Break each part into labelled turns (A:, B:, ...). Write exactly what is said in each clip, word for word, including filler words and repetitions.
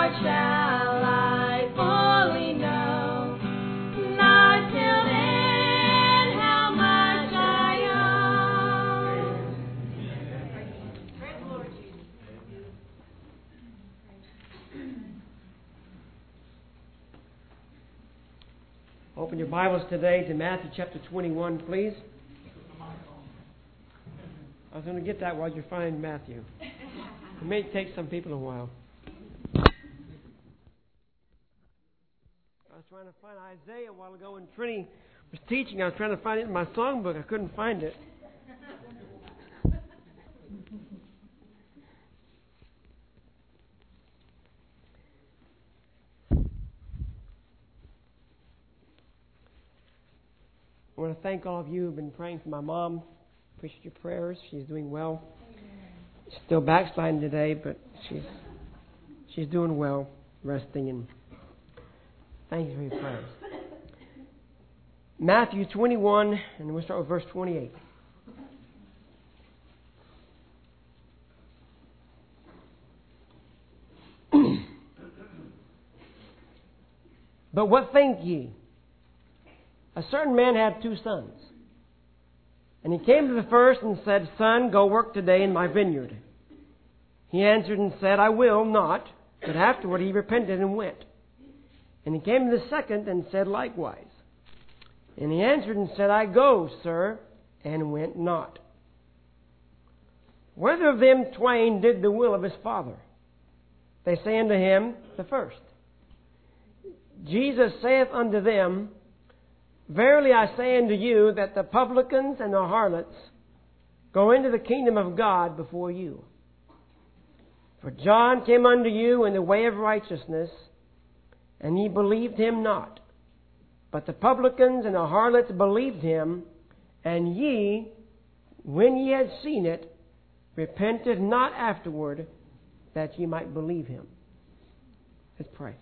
A: Lord shall I fully know, not till then how much I owe. Praise the Lord Jesus.
B: Open your Bibles today to Matthew chapter twenty-one, please. I was going to get that while you find Matthew. It may take some people a while. I was trying to find Isaiah a while ago when Trini was teaching. I was trying to find it in my songbook. I couldn't find it. I want to thank all of you who have been praying for my mom. Appreciate your prayers. She's doing well. She's still backsliding today, but she's she's doing well, resting, and thank you for your prayers. Matthew twenty-one, and we'll start with verse twenty-eight. But what think ye? A certain man had two sons. And he came to the first and said, Son, go work today in my vineyard. He answered and said, I will not. But afterward he repented and went. And he came to the second and said likewise. And he answered and said, I go, sir, and went not. Whether of them twain did the will of his father? They say unto him, the first. Jesus saith unto them, Verily I say unto you that the publicans and the harlots go into the kingdom of God before you. For John came unto you in the way of righteousness, and ye believed him not. But the publicans and the harlots believed him, and ye, when ye had seen it, repented not afterward, that ye might believe him. Let's pray.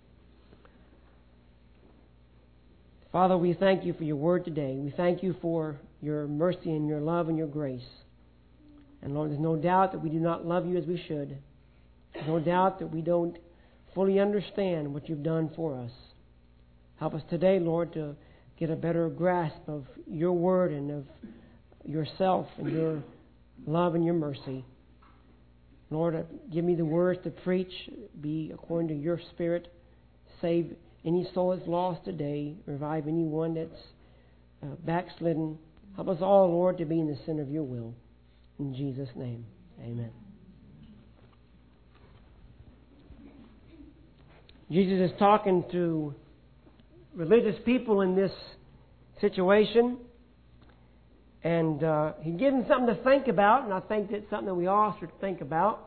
B: Father, we thank you for your word today. We thank you for your mercy and your love and your grace. And Lord, there's no doubt that we do not love you as we should. There's no doubt that we don't fully understand what you've done for us. Help us today, Lord, to get a better grasp of your word and of yourself and your love and your mercy. Lord, give me the words to preach, be according to your Spirit. Save any soul that's lost today. Revive anyone that's uh, backslidden. Help us all, Lord, to be in the center of your will. In Jesus' name, amen. Jesus is talking to religious people in this situation. And uh, he gives them something to think about. And I think that's something that we all should think about.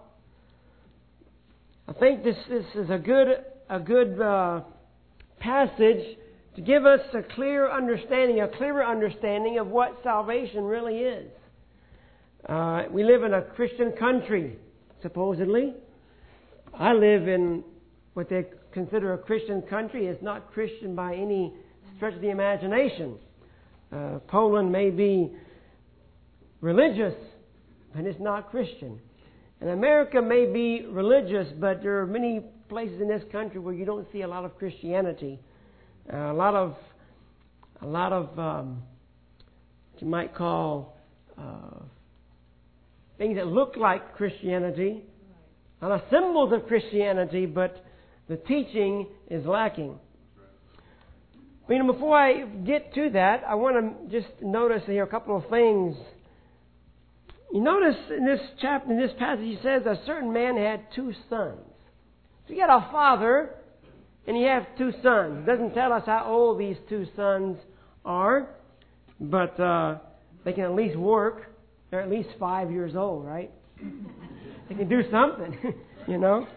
B: I think this, this is a good, a good uh, passage to give us a clear understanding, a clearer understanding of what salvation really is. Uh, we live in a Christian country, supposedly. I live in what they consider a Christian country. It's not Christian by any stretch of the imagination. Uh, Poland may be religious, but it's not Christian. And America may be religious, but there are many places in this country where you don't see a lot of Christianity, uh, a lot of a lot of um, what you might call uh, things that look like Christianity, a lot of symbols of Christianity, but the teaching is lacking. But, you know, before I get to that, I want to just notice here a couple of things. You notice in this chapter, in this passage, he says a certain man had two sons. So you got a father, and you have two sons. It doesn't tell us how old these two sons are, but uh, they can at least work. They're at least five years old, right? They can do something, you know.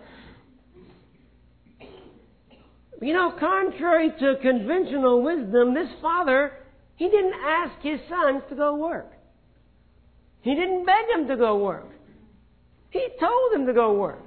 B: You know, contrary to conventional wisdom, this father, he didn't ask his sons to go work. He didn't beg them to go work. He told them to go work.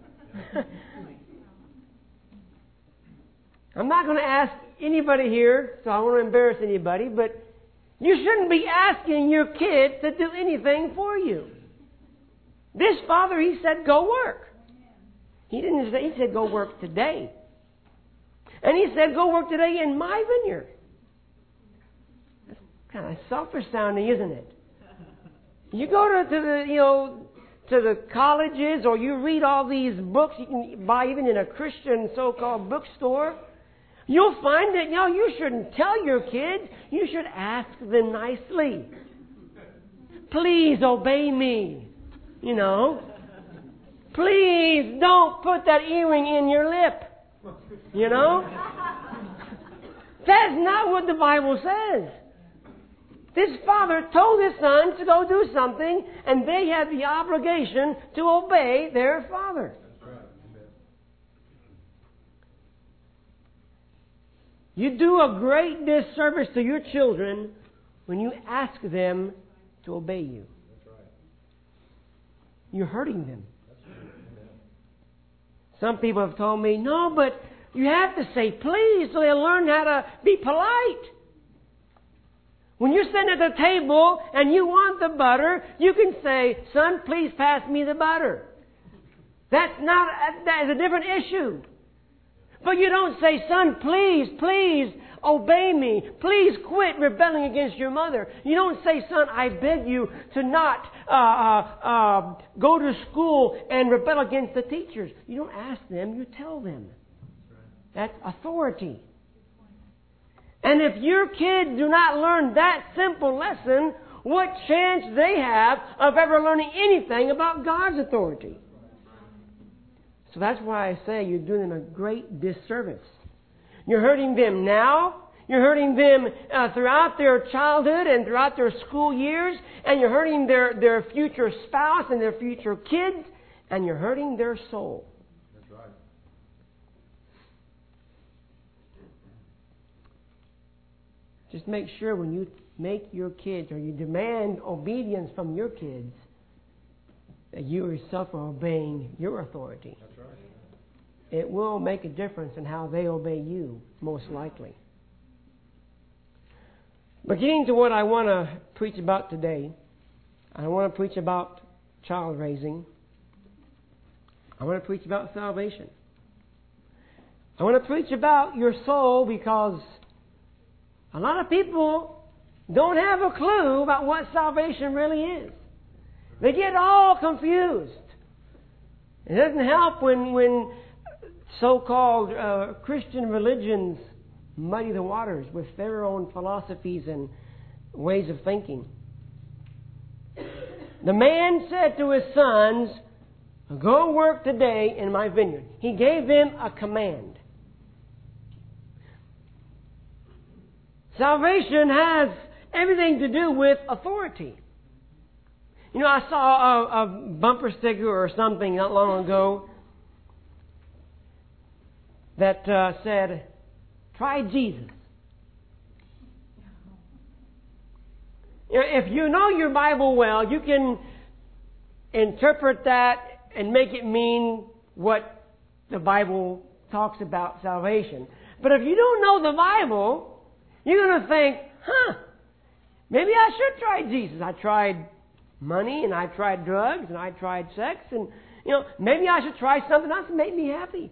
B: I'm not going to ask anybody here, so I don't want to embarrass anybody, but you shouldn't be asking your kid to do anything for you. This father, he said, go work. He didn't say, he said, go work today. And he said, go work today in my vineyard. That's kind of selfish sounding, isn't it? You go to, to the, you know, to the colleges, or you read all these books you can buy even in a Christian so-called bookstore. You'll find that, you know, you shouldn't tell your kids. You should ask them nicely. Please obey me. You know. Please don't put that earring in your lip. You know. That's not what the Bible says. This father told his son to go do something, and they had the obligation to obey their father. You do a great disservice to your children when you ask them to obey you. You're hurting them. Some people have told me, no, but you have to say please so they'll learn how to be polite. When you're sitting at the table and you want the butter, you can say, son, please pass me the butter. That's not, that is a different issue. But you don't say, son, please, please obey me. Please quit rebelling against your mother. You don't say, son, I beg you to not uh, uh, uh, go to school and rebel against the teachers. You don't ask them, you tell them. That's authority. And if your kids do not learn that simple lesson, what chance they have of ever learning anything about God's authority? So that's why I say you're doing them a great disservice. You're hurting them now. You're hurting them uh, throughout their childhood and throughout their school years. And you're hurting their, their future spouse and their future kids. And you're hurting their soul.
C: That's right.
B: Just make sure when you make your kids or you demand obedience from your kids that you yourself are obeying your authority.
C: That's right.
B: It will make a difference in how they obey you, most likely. But getting to what I want to preach about today, I want to preach about child raising. I want to preach about salvation. I want to preach about your soul because a lot of people don't have a clue about what salvation really is. They get all confused. It doesn't help when, when so-called uh, Christian religions muddy the waters with their own philosophies and ways of thinking. The man said to his sons, go work today in my vineyard. He gave them a command. Salvation has everything to do with authority. You know, I saw a, a bumper sticker or something not long ago that uh, said, try Jesus. You know, if you know your Bible well, you can interpret that and make it mean what the Bible talks about salvation. But if you don't know the Bible, you're going to think, huh, maybe I should try Jesus. I tried money, and I tried drugs, and I tried sex, and, you know, maybe I should try something else that made me happy.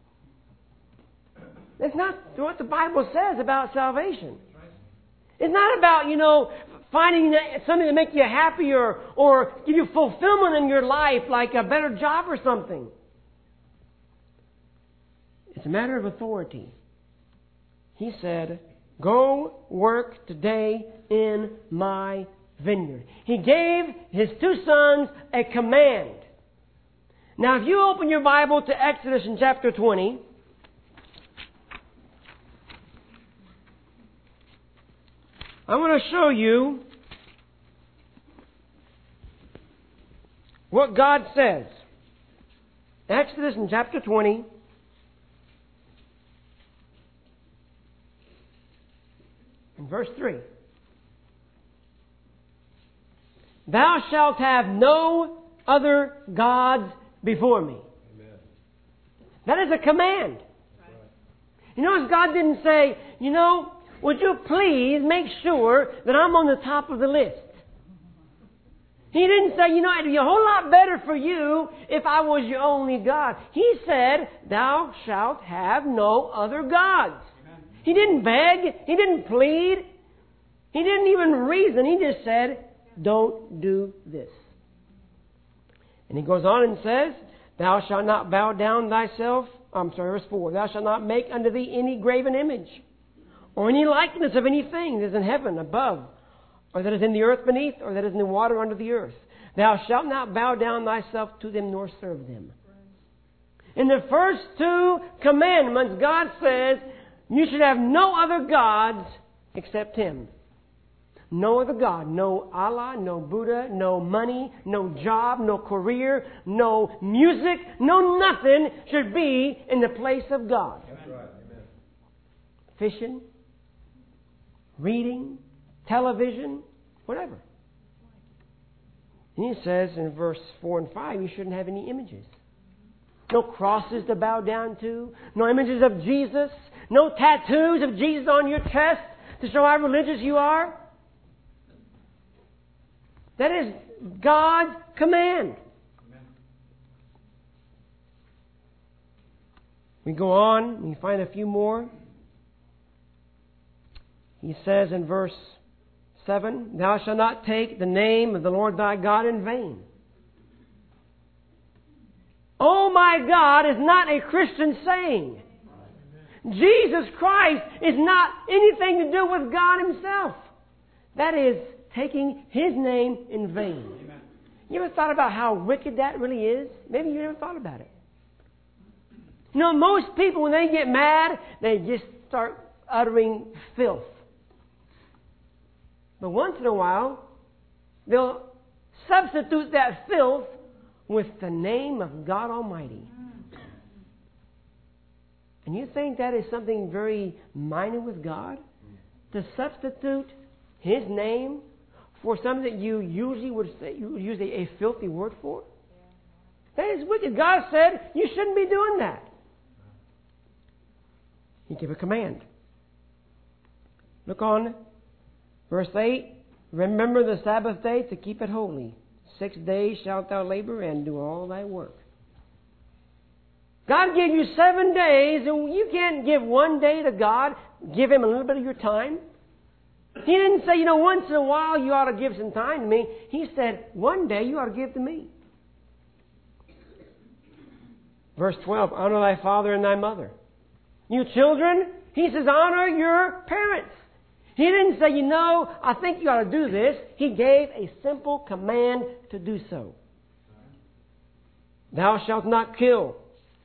B: That's not what the Bible says about salvation. It's not about, you know, finding something to make you happy or, or give you fulfillment in your life, like a better job or something. It's a matter of authority. He said, go work today in my vineyard. He gave his two sons a command. Now, if you open your Bible to Exodus in chapter twenty, I want to show you what God says. Exodus in chapter twenty. In verse three. Thou shalt have no other gods before me.
C: Amen.
B: That is a command.
C: Right.
B: You notice God didn't say, you know, would you please make sure that I'm on the top of the list? He didn't say, you know, it'd be a whole lot better for you if I was your only God. He said, thou shalt have no other gods. Amen. He didn't beg. He didn't plead. He didn't even reason. He just said, don't do this. And he goes on and says, thou shalt not bow down thyself. I'm sorry, verse four. Thou shalt not make unto thee any graven image, or any likeness of anything that is in heaven above, or that is in the earth beneath, or that is in the water under the earth. Thou shalt not bow down thyself to them nor serve them. In the first two commandments, God says you should have no other gods except Him. No other God. No Allah, no Buddha, no money, no job, no career, no music, no nothing should be in the place of God. Amen. Fishing, reading, television, whatever. And he says in verse four and five, you shouldn't have any images. No crosses to bow down to. No images of Jesus. No tattoos of Jesus on your chest to show how religious you are. That is God's command. Amen. We go on, we find a few more. He says in verse seven, thou shalt not take the name of the Lord thy God in vain. Oh my God is not a Christian saying. Amen. Jesus Christ is not anything to do with God Himself. That is taking His name in vain. Amen. You ever thought about how wicked that really is? Maybe you never thought about it. You know, most people, when they get mad, they just start uttering filth. But once in a while, they'll substitute that filth with the name of God Almighty. And you think that is something very minor with God? To substitute His name for something that you usually would say, you would use a, a filthy word for? That is wicked. God said you shouldn't be doing that. He gave a command. Look on verse eight. Remember the Sabbath day to keep it holy. Six days shalt thou labor and do all thy work. God gave you seven days, and you can't give one day to God. Give Him a little bit of your time. He didn't say, you know, once in a while you ought to give some time to me. He said, one day you ought to give to me. Verse twelve, honor thy father and thy mother. You children, He says, honor your parents. He didn't say, you know, I think you ought to do this. He gave a simple command to do so. Thou shalt not kill.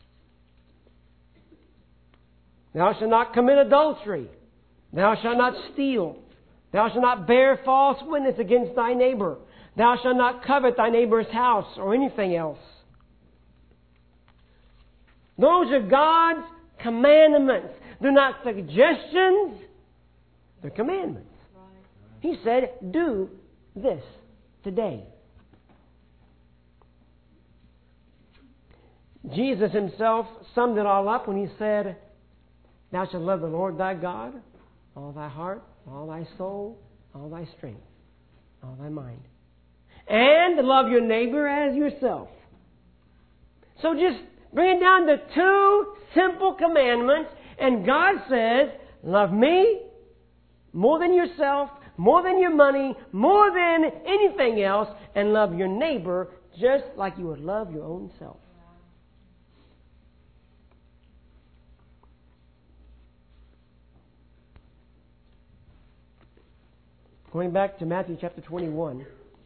B: Thou shalt not commit adultery. Thou shalt not steal. Thou shalt not bear false witness against thy neighbor. Thou shalt not covet thy neighbor's house or anything else. Those are God's commandments. They're not suggestions. They're commandments. He said, do this today. Jesus Himself summed it all up when He said, thou shalt love the Lord thy God, all thy heart, all thy soul, all thy strength, all thy mind. And love your neighbor as yourself. So just bring it down to two simple commandments. And God says, love me more than yourself, more than your money, more than anything else, and love your neighbor just like you would love your own self. Going back to Matthew chapter twenty-one.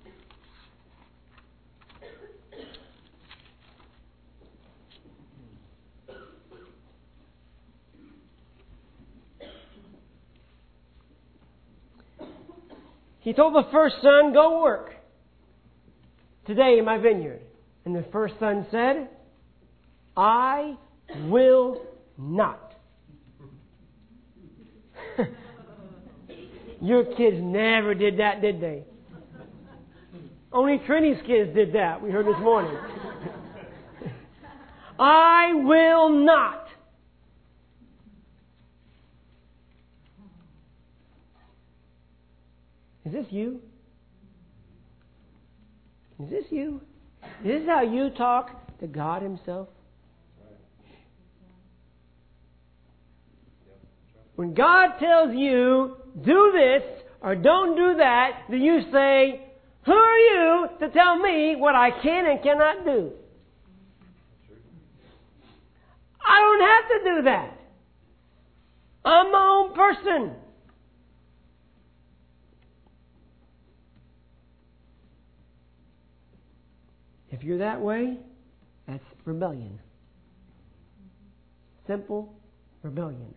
B: He told the first son, go work today in my vineyard. And the first son said, I will not. Your kids never did that, did they? Only Trinity's kids did that, we heard this morning. I will not. Is this you? Is this you? Is this how you talk to God Himself? When God tells you, do this or don't do that, do you say, who are you to tell me what I can and cannot do? I don't have to do that. I'm my own person. If you're that way, that's rebellion. Simple rebellion.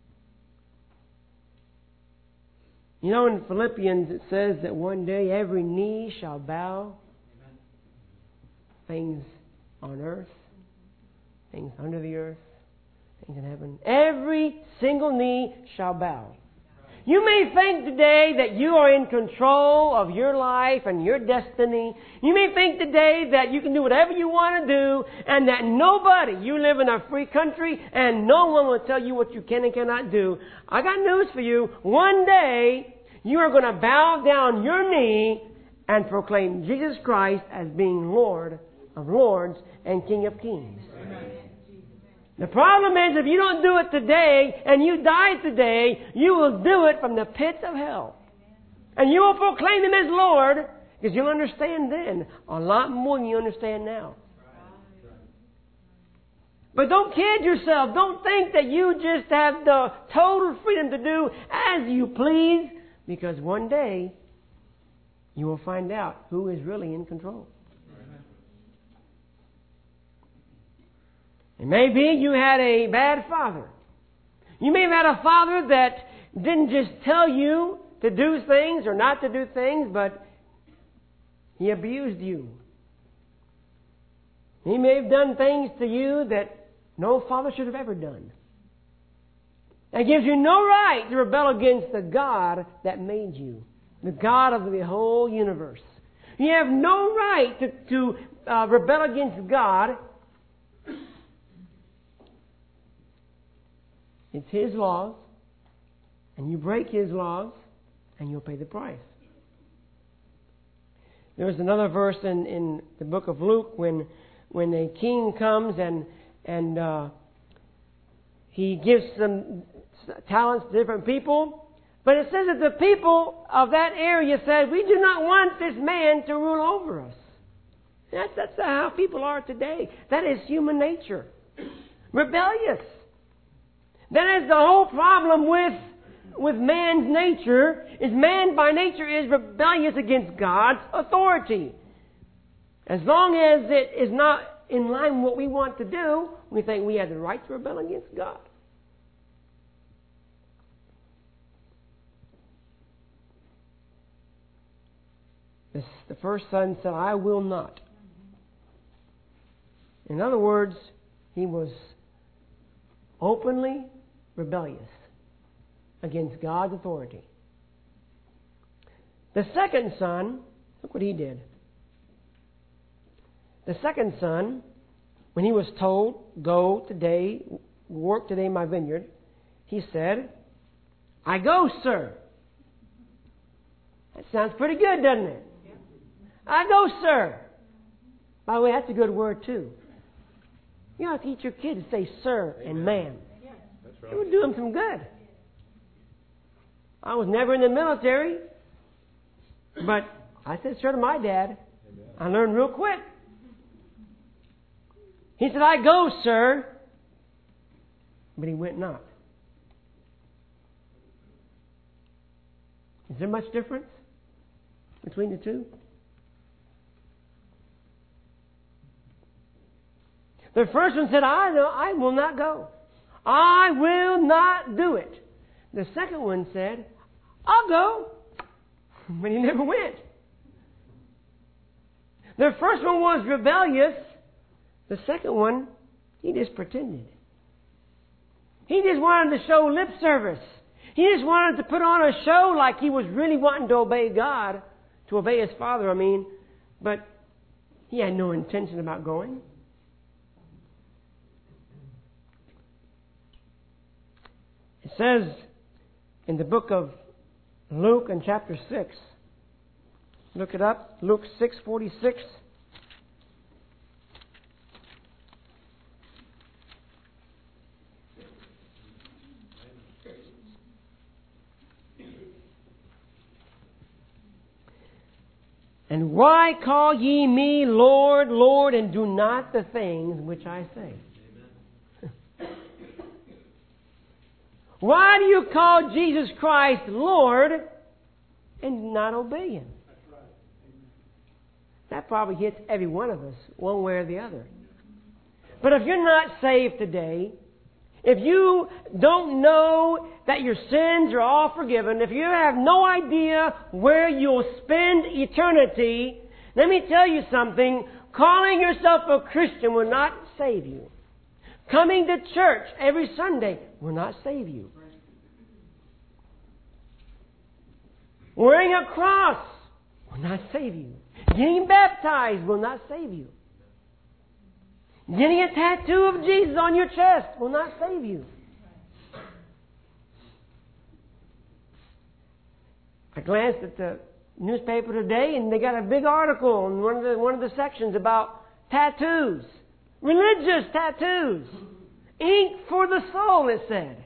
B: You know, in Philippians it says that one day every knee shall bow. Amen. Things on earth, things under the earth, things in heaven. Every single knee shall bow. You may think today that you are in control of your life and your destiny. You may think today that you can do whatever you want to do and that nobody, you live in a free country and no one will tell you what you can and cannot do. I got news for you. One day you are going to bow down your knee and proclaim Jesus Christ as being Lord of Lords and King of Kings. Amen. The problem is if you don't do it today and you die today, you will do it from the pits of hell. And you will proclaim Him as Lord because you'll understand then a lot more than you understand now. But don't kid yourself. Don't think that you just have the total freedom to do as you please, because one day you will find out who is really in control. It may be you had a bad father. You may have had a father that didn't just tell you to do things or not to do things, but he abused you. He may have done things to you that no father should have ever done. That gives you no right to rebel against the God that made you, the God of the whole universe. You have no right to, to uh, rebel against God. It's His laws, and you break His laws, and you'll pay the price. There's another verse in, in the book of Luke when when a king comes and and uh, he gives some talents to different people, but it says that the people of that area said, "We do not want this man to rule over us." That's that's how people are today. That is human nature, rebellious. That is the whole problem with with man's nature, is man by nature is rebellious against God's authority. As long as it is not in line with what we want to do, we think we have the right to rebel against God. This, the first son said, "I will not." In other words, he was openly rebellious against God's authority. The second son, look what he did. The second son, when he was told, "Go today, work today in my vineyard," he said, "I go, sir." That sounds pretty good, doesn't it? "I go, sir." By the way, that's a good word too. You ought to teach your kids to say sir and ma'am. It would do them some good. I was never in the military, but I said sir to my dad. I learned real quick. He said, "I go, sir," but he went not. Is there much difference between the two? The first one said, I know, I will not go. I will not do it. The second one said, "I'll go," but he never went. The first one was rebellious. The second one, he just pretended. He just wanted to show lip service. He just wanted to put on a show like he was really wanting to obey God, to obey his father, I mean, but he had no intention about going. It says in the book of Luke in chapter six Look it up. Luke six forty-six. And why call ye me Lord, Lord, and do not the things which I say? Why do you call Jesus Christ Lord and not obey Him? That probably hits every one of us, one way or the other. But if you're not saved today, if you don't know that your sins are all forgiven, if you have no idea where you'll spend eternity, let me tell you something. Calling yourself a Christian will not save you. Coming to church every Sunday will not save you. Wearing a cross will not save you. Getting baptized will not save you. Getting a tattoo of Jesus on your chest will not save you. I glanced at the newspaper today and they got a big article in one of the, one of the sections about tattoos. Religious tattoos. Ink for the soul, it said.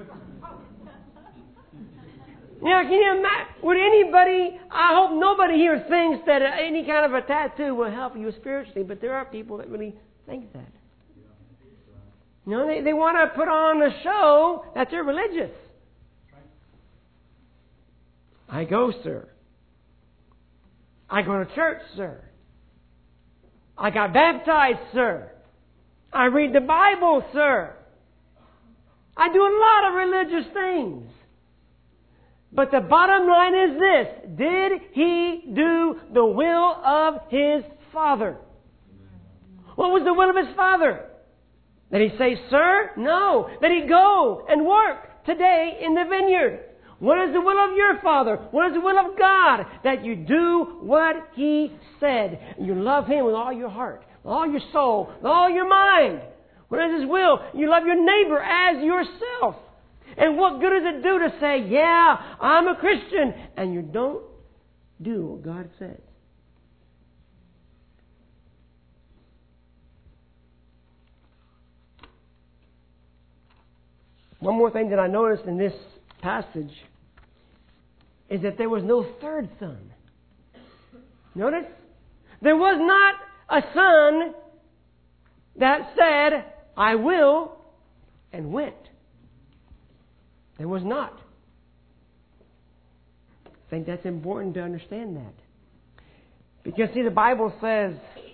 B: Now, can you imagine? Would anybody, I hope nobody here thinks that any kind of a tattoo will help you spiritually, but there are people that really think that. You know, they, they want to put on a show that they're religious. I go, sir. I go to church, sir. I got baptized, sir. I read the Bible, sir. I do a lot of religious things. But the bottom line is this. Did he do the will of his Father? What was the will of his Father? That he say, sir? No. That he go and work today in the vineyard. What is the will of your Father? What is the will of God? That you do what He said. You love Him with all your heart, with all your soul, with all your mind. What is His will? You love your neighbor as yourself. And what good does it do to say, yeah, I'm a Christian, and you don't do what God says? One more thing that I noticed in this passage is that there was no third son. Notice? There was not a son that said, I will, and went. There was not. I think that's important to understand that. Because, see, the Bible says,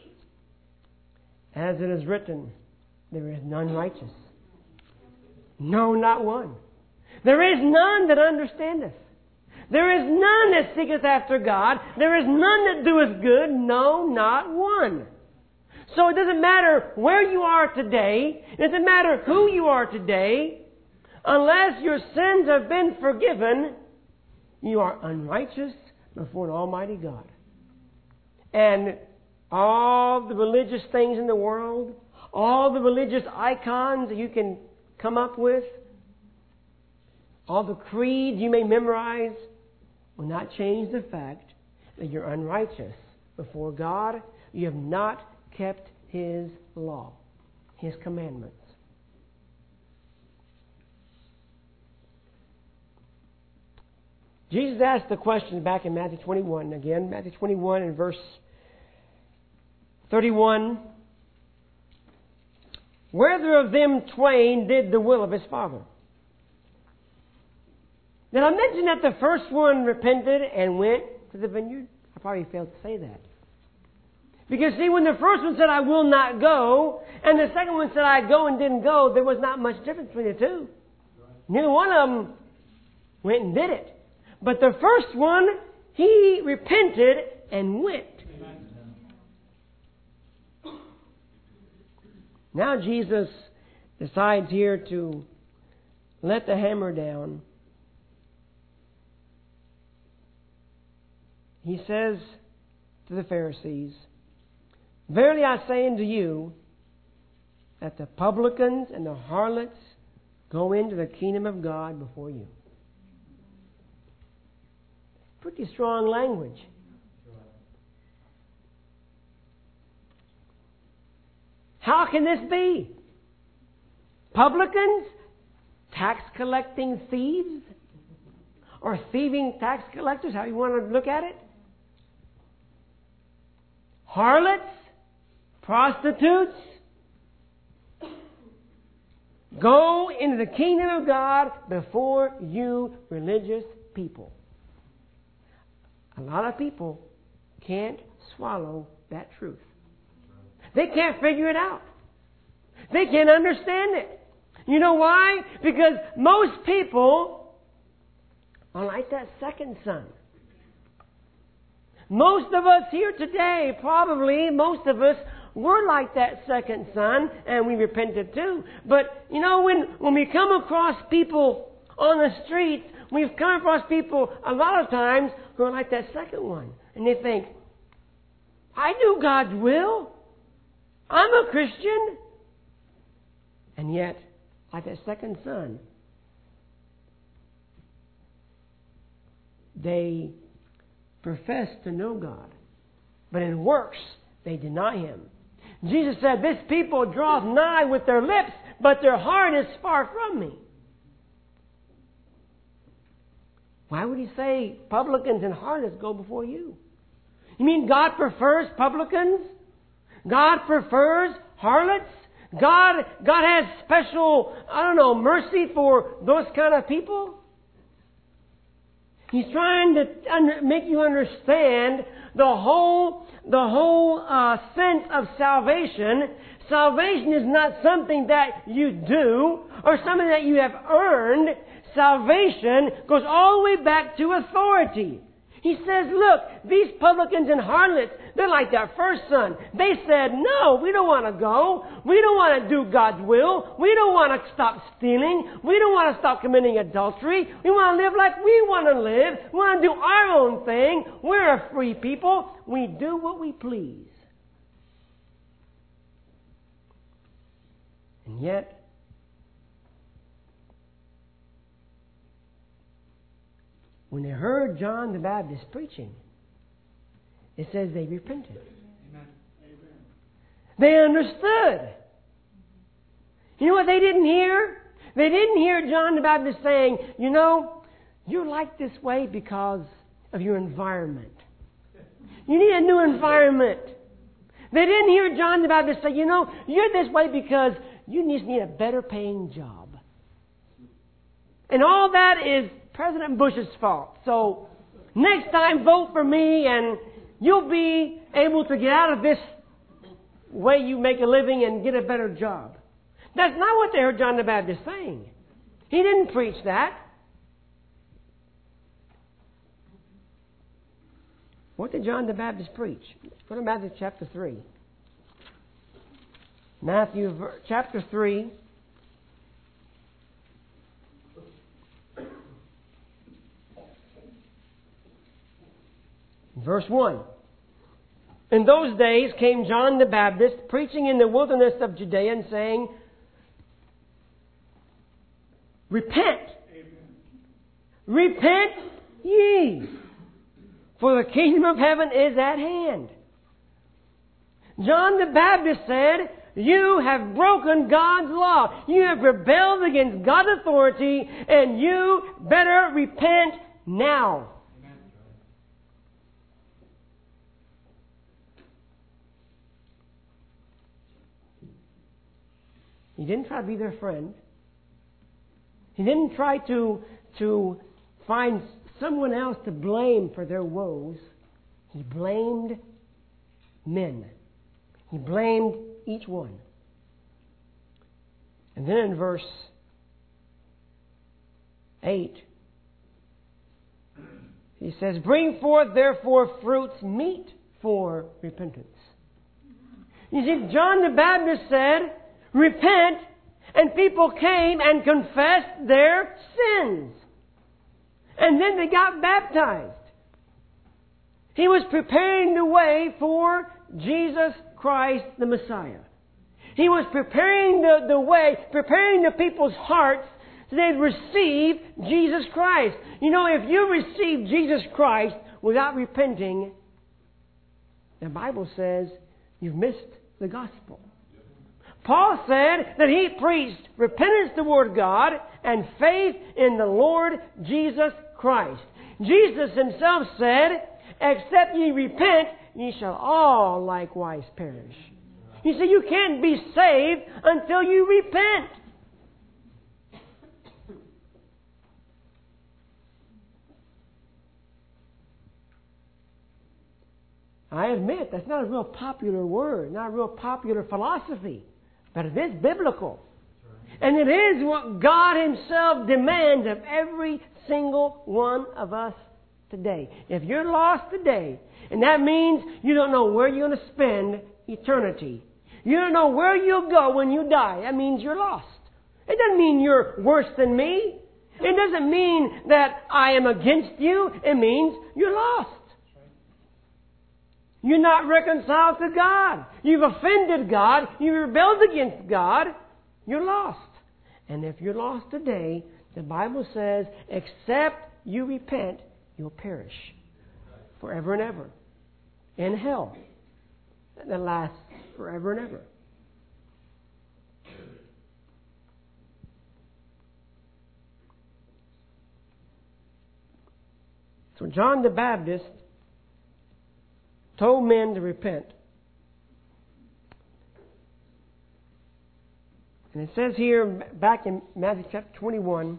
B: as it is written, there is none righteous. No, not one. There is none that understandeth. There is none that seeketh after God. There is none that doeth good. No, not one. So it doesn't matter where you are today. It doesn't matter who you are today. Unless your sins have been forgiven, you are unrighteous before an almighty God. And all the religious things in the world, all the religious icons that you can come up with, all the creeds you may memorize, will not change the fact that you're unrighteous before God. You have not kept His law, His commandments. Jesus asked the question back in Matthew twenty-one again, Matthew twenty-one and verse thirty-one. Whether of them twain did the will of his Father? Did I mention that the first one repented and went to the vineyard? I probably failed to say that. Because see, when the first one said, I will not go, and the second one said, I go and didn't go, there was not much difference between the two. Neither one of them went and did it. But the first one, he repented and went. Now Jesus decides here to let the hammer down. He says to the Pharisees, Verily I say unto you, that the publicans and the harlots go into the kingdom of God before you. Pretty strong language. How can this be? Publicans? Tax collecting thieves? Or thieving tax collectors? How you want to look at it? Harlots? Prostitutes? Go into the kingdom of God before you religious people. A lot of people can't swallow that truth. They can't figure it out. They can't understand it. You know why? Because most people are like that second son. Most of us here today, probably most of us, were like that second son, and we repented too. But, you know, when, when we come across people on the streets, we've come across people a lot of times who are like that second one. And they think, I do God's will. I'm a Christian. And yet, like that second son, they profess to know God. But in works, they deny Him. Jesus said, this people draweth nigh with their lips, but their heart is far from me. Why would He say publicans and harlots go before you? You mean God prefers publicans? God prefers harlots? God, God has special, I don't know, mercy for those kind of people? He's trying to under, make you understand the whole, the whole uh, sense of salvation. Salvation is not something that you do or something that you have earned. Salvation goes all the way back to authority. He says, look, these publicans and harlots, they're like that first son. They said, no, we don't want to go. We don't want to do God's will. We don't want to stop stealing. We don't want to stop committing adultery. We want to live like we want to live. We want to do our own thing. We're a free people. We do what we please. And yet, when they heard John the Baptist preaching, it says they repented. Amen. They understood. You know what they didn't hear? They didn't hear John the Baptist saying, you know, you're like this way because of your environment. You need a new environment. They didn't hear John the Baptist say, you know, you're this way because you just need a better paying job. And all that is President Bush's fault. So next time, vote for me and you'll be able to get out of this way you make a living and get a better job. That's not what they heard John the Baptist saying. He didn't preach that. What did John the Baptist preach? Go to Matthew chapter three. Matthew chapter three. Verse one. In those days came John the Baptist, preaching in the wilderness of Judea and saying, Repent! Amen. Repent ye! For the kingdom of heaven is at hand. John the Baptist said, you have broken God's law. You have rebelled against God's authority, and you better repent now. He didn't try to be their friend. He didn't try to, to find someone else to blame for their woes. He blamed men. He blamed each one. And then in verse eight, he says, Bring forth therefore fruits meet for repentance. You see, John the Baptist said, Repent, and people came and confessed their sins. And then they got baptized. He was preparing the way for Jesus Christ the Messiah. He was preparing the, the way, preparing the people's hearts so they'd receive Jesus Christ. You know, if you receive Jesus Christ without repenting, the Bible says you've missed the gospel. Paul said that he preached repentance toward God and faith in the Lord Jesus Christ. Jesus himself said, except ye repent, ye shall all likewise perish. You see, you can't be saved until you repent. I admit that's not a real popular word, not a real popular philosophy, but it is biblical. And it is what God Himself demands of every single one of us today. If you're lost today, and that means you don't know where you're going to spend eternity, you don't know where you'll go when you die, that means you're lost. It doesn't mean you're worse than me. It doesn't mean that I am against you. It means you're lost. You're not reconciled to God. You've offended God. You've rebelled against God. You're lost. And if you're lost today, the Bible says, except you repent, you'll perish forever and ever in hell that lasts forever and ever. So John the Baptist told men to repent. And it says here, back in Matthew chapter twenty-one,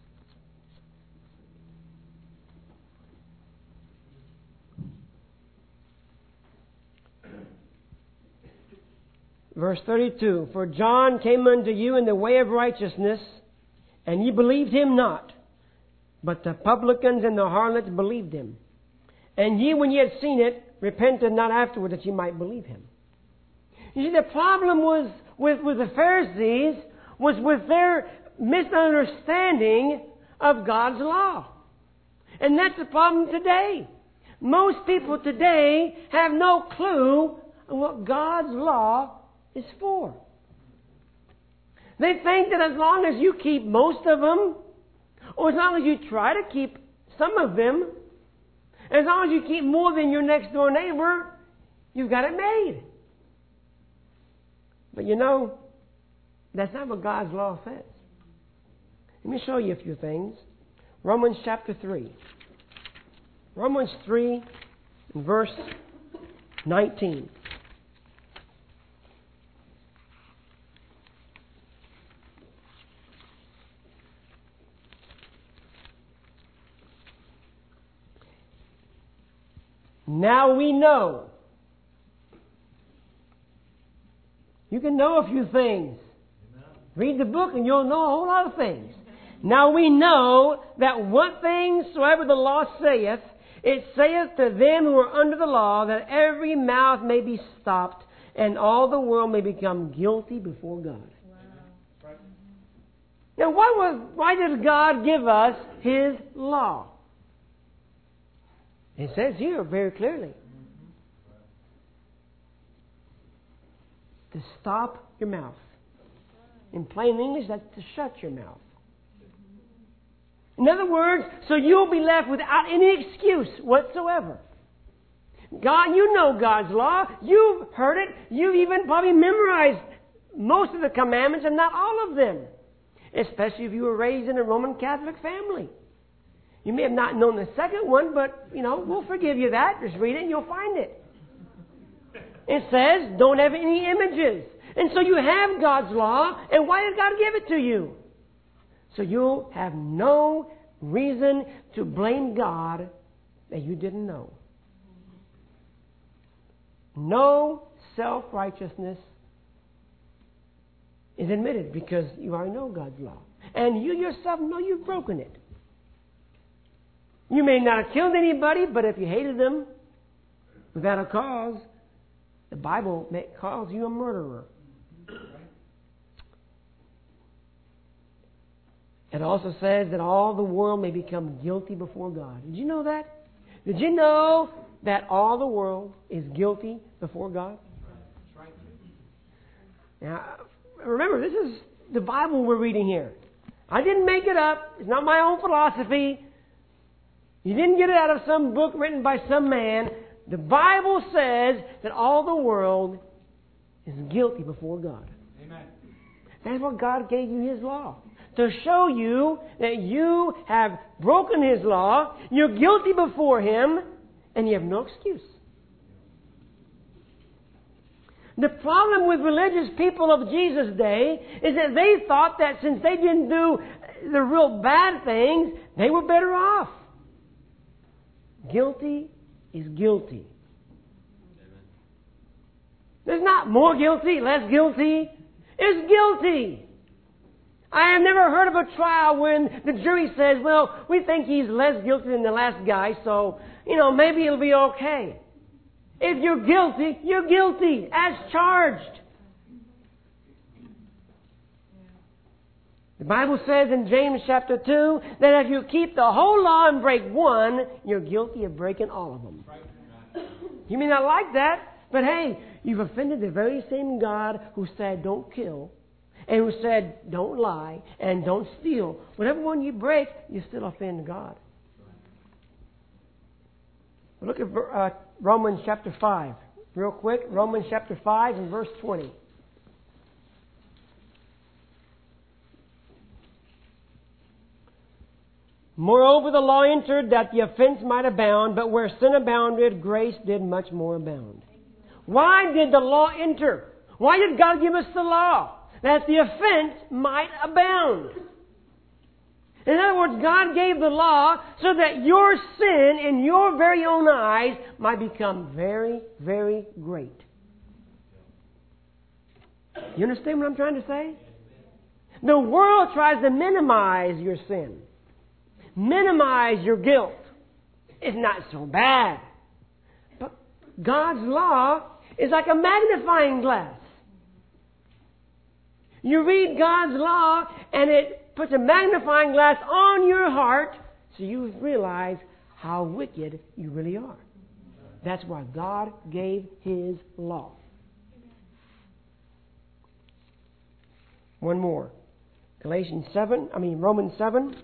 B: verse thirty-two, for John came unto you in the way of righteousness, and ye believed him not, but the publicans and the harlots believed him. And ye, when ye had seen it, repented not afterward that ye might believe him. You see, the problem was with, with the Pharisees was with their misunderstanding of God's law. And that's the problem today. Most people today have no clue of what God's law is for. They think that as long as you keep most of them, or as long as you try to keep some of them, as long as you keep more than your next door neighbor, you've got it made. But you know, that's not what God's law says. Let me show you a few things. Romans chapter three. Romans three, verse nineteen. Now we know. You can know a few things. Amen. Read the book and you'll know a whole lot of things. Now we know that what things soever the law saith, it saith to them who are under the law, that every mouth may be stopped, and all the world may become guilty before God. Wow. Now why was why did God give us His law? It says here very clearly. To stop your mouth. In plain English, that's to shut your mouth. In other words, so you'll be left without any excuse whatsoever. God, you know God's law. You've heard it. You've even probably memorized most of the commandments and not all of them. Especially if you were raised in a Roman Catholic family. You may have not known the second one, but, you know, we'll forgive you that. Just read it and you'll find it. It says, don't have any images. And so you have God's law, and why did God give it to you? So you'll have no reason to blame God that you didn't know. No self-righteousness is admitted because you already know God's law. And you yourself know you've broken it. You may not have killed anybody, but if you hated them without a cause, the Bible calls you a murderer. It also says that all the world may become guilty before God. Did you know that? Did you know that all the world is guilty before God? Now, remember, this is the Bible we're reading here. I didn't make it up. It's not my own philosophy. You didn't get it out of some book written by some man. The Bible says that all the world is guilty before God. Amen. That's what God gave you His law. To show you that you have broken His law, you're guilty before Him, and you have no excuse. The problem with religious people of Jesus' day is that they thought that since they didn't do the real bad things, they were better off. Guilty is guilty. There's not more guilty, less guilty. It's guilty. I have never heard of a trial when the jury says, well, we think he's less guilty than the last guy, so, you know, maybe it'll be okay. If you're guilty, you're guilty, as charged. The Bible says in James chapter two that if you keep the whole law and break one, you're guilty of breaking all of them. You may not like that, but hey, you've offended the very same God who said don't kill, and who said don't lie, and don't steal. Whatever one you break, you still offend God. Look at uh, Romans chapter five. Real quick, Romans chapter five and verse twenty. Moreover, the law entered that the offense might abound, but where sin abounded, grace did much more abound. Why did the law enter? Why did God give us the law? That the offense might abound. In other words, God gave the law so that your sin in your very own eyes might become very, very great. You understand what I'm trying to say? The world tries to minimize your sin. Minimize your guilt. It's not so bad. But God's law is like a magnifying glass. You read God's law and it puts a magnifying glass on your heart so you realize how wicked you really are. That's why God gave His law. One more. Galatians seven, I mean Romans seven.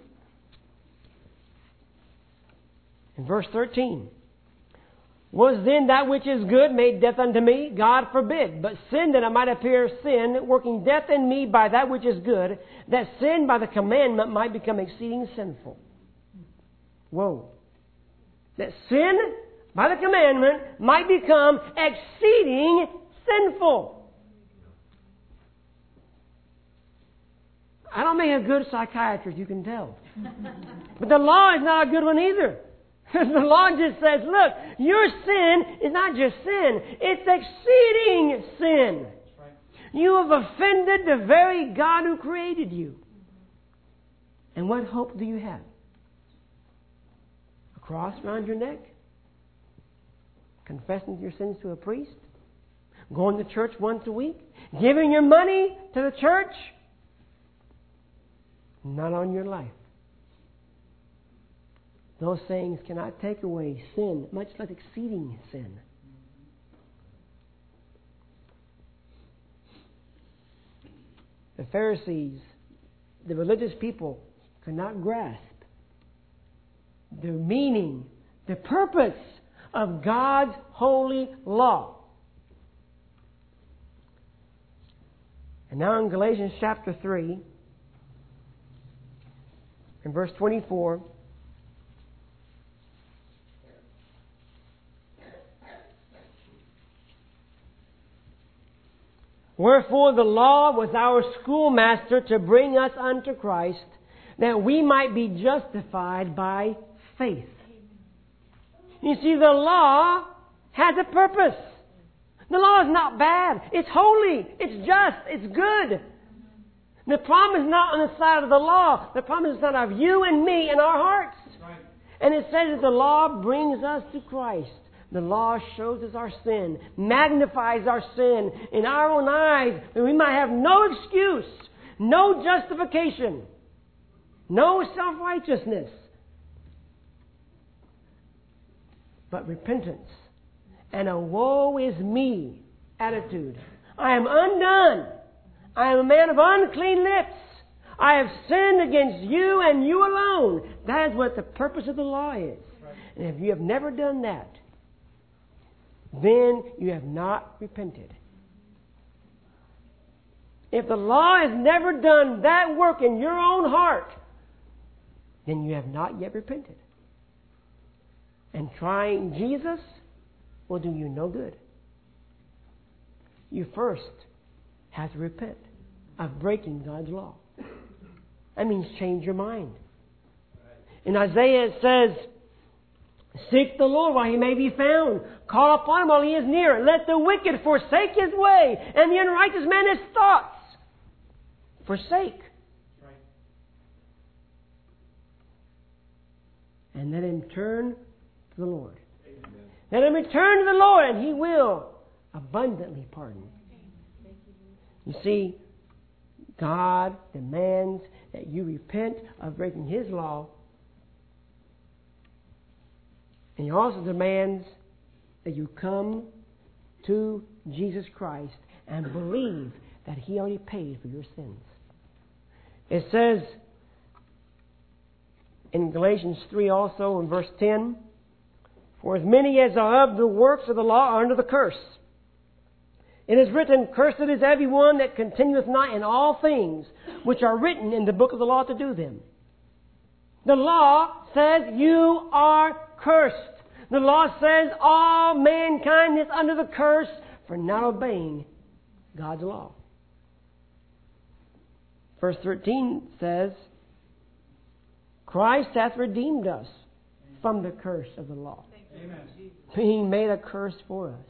B: In verse thirteen. Was then that which is good made death unto me? God forbid. But sin that I might appear sin, working death in me by that which is good, that sin by the commandment might become exceeding sinful. Whoa. That sin by the commandment might become exceeding sinful. I don't make a good psychiatrist, you can tell. But the law is not a good one either. The law just says, look, your sin is not just sin, it's exceeding sin. You have offended the very God who created you. And what hope do you have? A cross around your neck? Confessing your sins to a priest? Going to church once a week? Giving your money to the church? Not on your life. Those things cannot take away sin, much less exceeding sin. The Pharisees, the religious people, could not grasp the meaning, the purpose of God's holy law. And now in Galatians chapter three, in verse twenty-four, wherefore the law was our schoolmaster to bring us unto Christ, that we might be justified by faith. You see, the law has a purpose. The law is not bad. It's holy. It's just. It's good. The problem is not on the side of the law. The problem is not of you and me and our hearts. And it says that the law brings us to Christ. The law shows us our sin, magnifies our sin in our own eyes, that we might have no excuse, no justification, no self-righteousness, but repentance and a woe is me attitude. I am undone. I am a man of unclean lips. I have sinned against you and you alone. That is what the purpose of the law is. And if you have never done that, then you have not repented. If the law has never done that work in your own heart, then you have not yet repented. And trying Jesus will do you no good. You first have to repent of breaking God's law. That means change your mind. In Isaiah it says, seek the Lord while He may be found. Call upon Him while He is near. Let the wicked forsake his way, and the unrighteous man his thoughts. Forsake. And let him turn to the Lord. Amen. Let him return to the Lord, and He will abundantly pardon. You see, God demands that you repent of breaking His law. And He also demands that you come to Jesus Christ and believe that He already paid for your sins. It says in Galatians three also in verse ten, for as many as are of the works of the law are under the curse. It is written, cursed is everyone that continueth not in all things which are written in the book of the law to do them. The law says you are cursed. The law says all mankind is under the curse for not obeying God's law. Verse thirteen says, Christ hath redeemed us from the curse of the law, Amen. Being made a curse for us.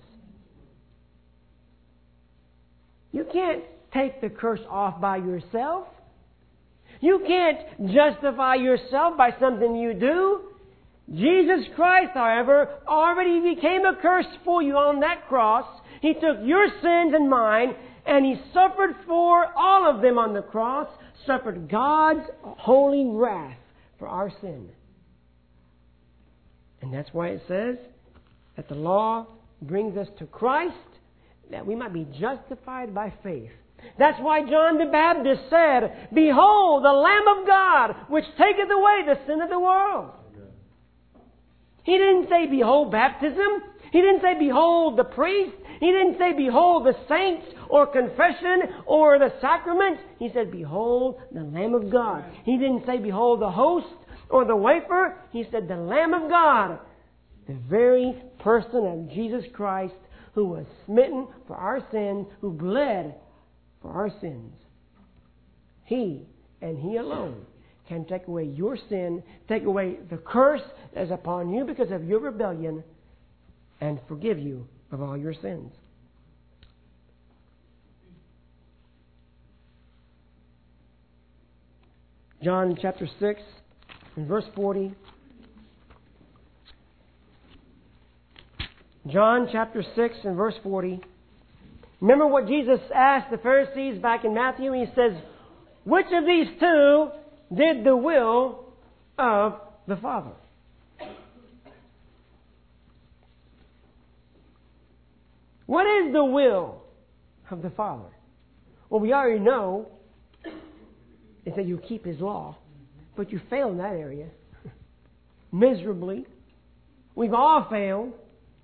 B: You can't take the curse off by yourself. You can't justify yourself by something you do. Jesus Christ, however, already became a curse for you on that cross. He took your sins and mine, and He suffered for all of them on the cross, suffered God's holy wrath for our sin. And that's why it says that the law brings us to Christ, that we might be justified by faith. That's why John the Baptist said, behold, the Lamb of God, which taketh away the sin of the world. He didn't say, behold baptism. He didn't say, behold the priest. He didn't say, behold the saints or confession or the sacrament. He said, behold the Lamb of God. He didn't say, behold the host or the wafer. He said, the Lamb of God. The very person of Jesus Christ, who was smitten for our sins, who bled for our sins. He and He alone can take away your sin, take away the curse that is upon you because of your rebellion, and forgive you of all your sins. John chapter six and verse forty. John chapter six and verse forty. Remember what Jesus asked the Pharisees back in Matthew? He says, which of these two did the will of the Father? What is the will of the Father? Well, we already know is that you keep His law, but you fail in that area miserably. We've all failed.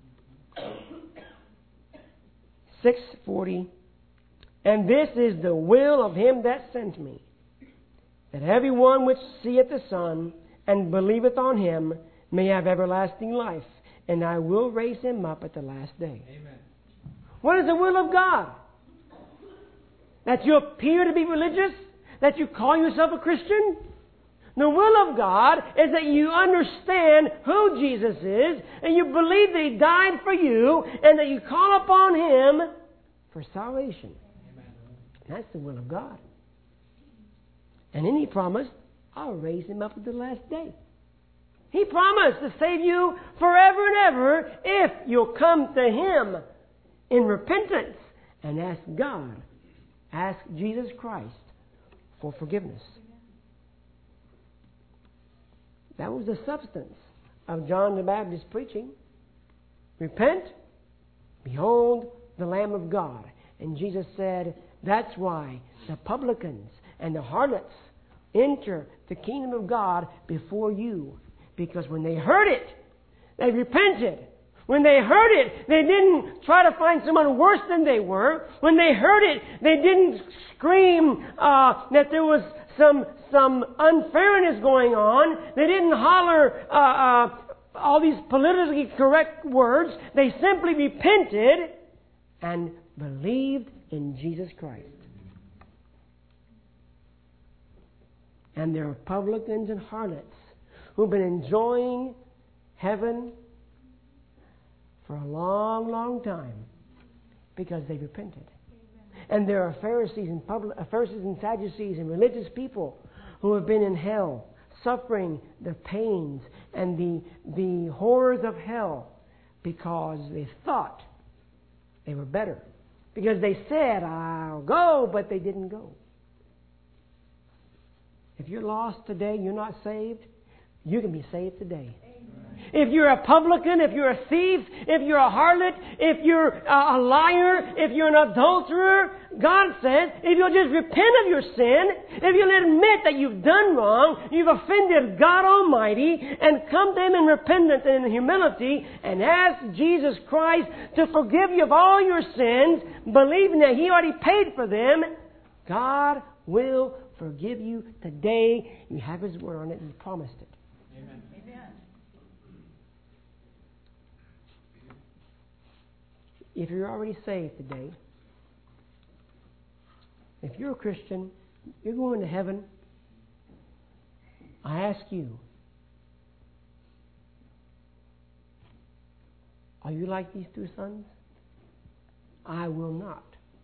B: six forty. And this is the will of Him that sent me, that everyone which seeth the Son and believeth on Him may have everlasting life, and I will raise him up at the last day. Amen. What is the will of God? That you appear to be religious? That you call yourself a Christian? The will of God is that you understand who Jesus is, and you believe that He died for you, and that you call upon Him for salvation. Amen. That's the will of God. And then He promised, I'll raise Him up at the last day. He promised to save you forever and ever if you'll come to Him in repentance and ask God, ask Jesus Christ for forgiveness. That was the substance of John the Baptist's preaching. Repent, behold the Lamb of God. And Jesus said, that's why the publicans and the harlots enter the kingdom of God before you. Because when they heard it, they repented. When they heard it, they didn't try to find someone worse than they were. When they heard it, they didn't scream uh, that there was some some unfairness going on. They didn't holler uh, uh, all these politically correct words. They simply repented and believed in Jesus Christ. And there are publicans and harlots who've been enjoying heaven for a long, long time because they repented. And there are Pharisees and public, Pharisees and Sadducees and religious people who have been in hell, suffering the pains and the the horrors of hell because they thought they were better. Because they said, I'll go, but they didn't go. If you're lost today, you're not saved, you can be saved today. If you're a publican, if you're a thief, if you're a harlot, if you're a liar, if you're an adulterer, God says, if you'll just repent of your sin, if you'll admit that you've done wrong, you've offended God Almighty, and come to Him in repentance and in humility, and ask Jesus Christ to forgive you of all your sins, believing that He already paid for them, God will forgive you today. You have His word on it, and He promised it.
C: Amen.
B: If you're already saved today, if you're a Christian, you're going to heaven, I ask you, are you like these two sons? I will not.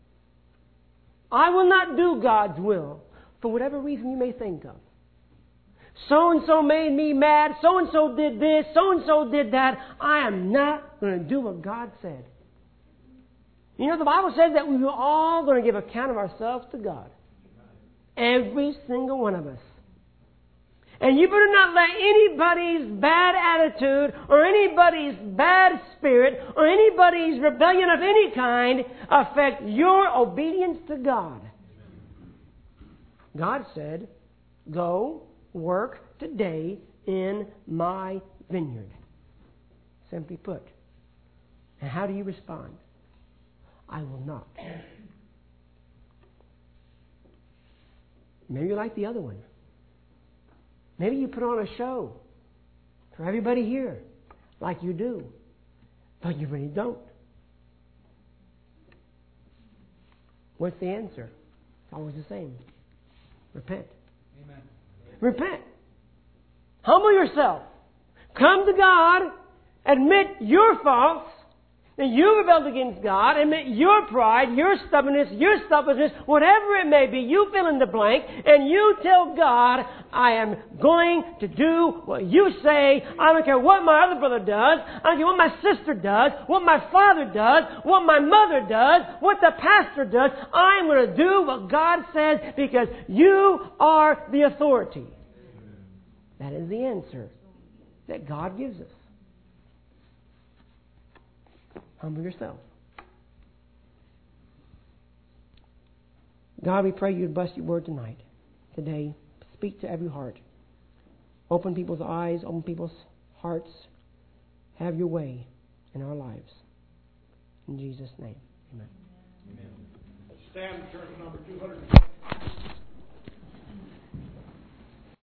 B: I will not do God's will for whatever reason you may think of. So-and-so made me mad, so-and-so did this, so-and-so did that. I am not going to do what God said. You know, the Bible says that we are all going to give account of ourselves to God. Every single one of us. And you better not let anybody's bad attitude or anybody's bad spirit or anybody's rebellion of any kind affect your obedience to God. God said, go work today in my vineyard. Simply put. And how do you respond? I will not. Maybe you like the other one. Maybe you put on a show for everybody here, like you do, but you really don't. What's the answer? It's always the same. Repent.
C: Amen.
B: Repent. Humble yourself. Come to God. Admit your faults. That you rebelled against God. Admit your pride, your stubbornness, your selfishness, whatever it may be. You fill in the blank. And you tell God, I am going to do what you say. I don't care what my other brother does. I don't care what my sister does. What my father does. What my mother does. What the pastor does. I am going to do what God says because you are the authority. That is the answer that God gives us. Humble yourself. God, we pray you'd bless your word tonight, today. Speak to every heart. Open people's eyes, open people's hearts. Have your way in our lives. In Jesus' name, amen.
C: Amen. Stand, church number two hundred.